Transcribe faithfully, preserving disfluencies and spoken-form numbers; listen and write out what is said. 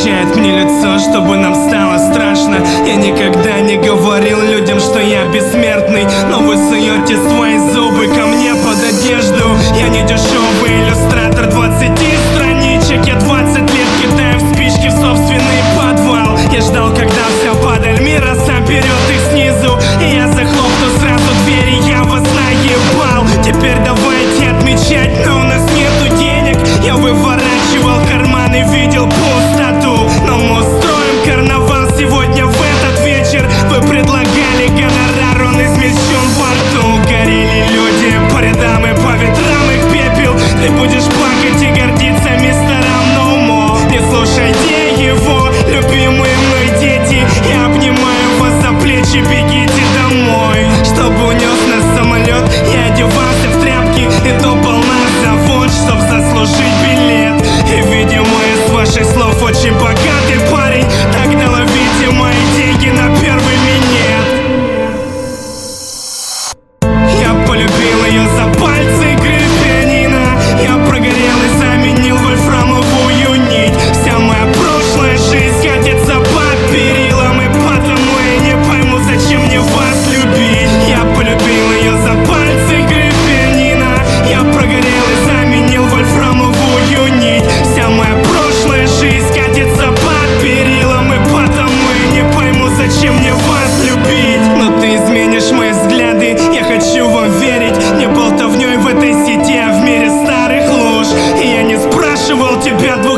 защищает мне лицо, чтобы нам стало страшно. Я никогда не говорил людям, что я бессмертный, но вы суете свои зубы ко мне под одежду. Я не дешевый иллюстратор двадцати страничек. Я двадцать лет кидаю в спички в собственный подвал. Я ждал, когда вся падаль мира соберет их снизу, и я захлопну сразу двери, я вас наебал. Теперь давайте отмечать, но у нас нету денег. Я выворачивал карманы, видел пустоту, но мы устроим карнавал сегодня в этот вечер. Вы предлагали гонорар, он измельчен во рту. Горели люди по рядам и по ветрам их пепел. Ты будешь плакать и гордиться мистером Ноумо. Не слушайте его, любимые мной дети. Я обнимаю вас за плечи, бегите домой. Чтобы унес нас самолет, я одевался в тряпки и топал на завод, чтоб заслужить билет. И, видимо, из ваших слов очень богатый парень. Тогда ловите мои деньги на первый минет. Я полюбил ее за пальцы игры в пианино. Я прогорел и заменил вольфрамовую нить. Вся моя прошлая жизнь катится по перилам, и потому я не пойму, зачем мне вас любить. Я полюбил ее за пальцы игры в пианино. Я прогорел и заменил вольфрамовую нить. Вся моя прошлая жизнь катится по перилам, и потому я не пойму, зачем мне вас любить. Но ты изменишь мои взгляды, я хочу вам верить. Не болтовней в этой сети, а в мире старых луж. И я не спрашивал тебя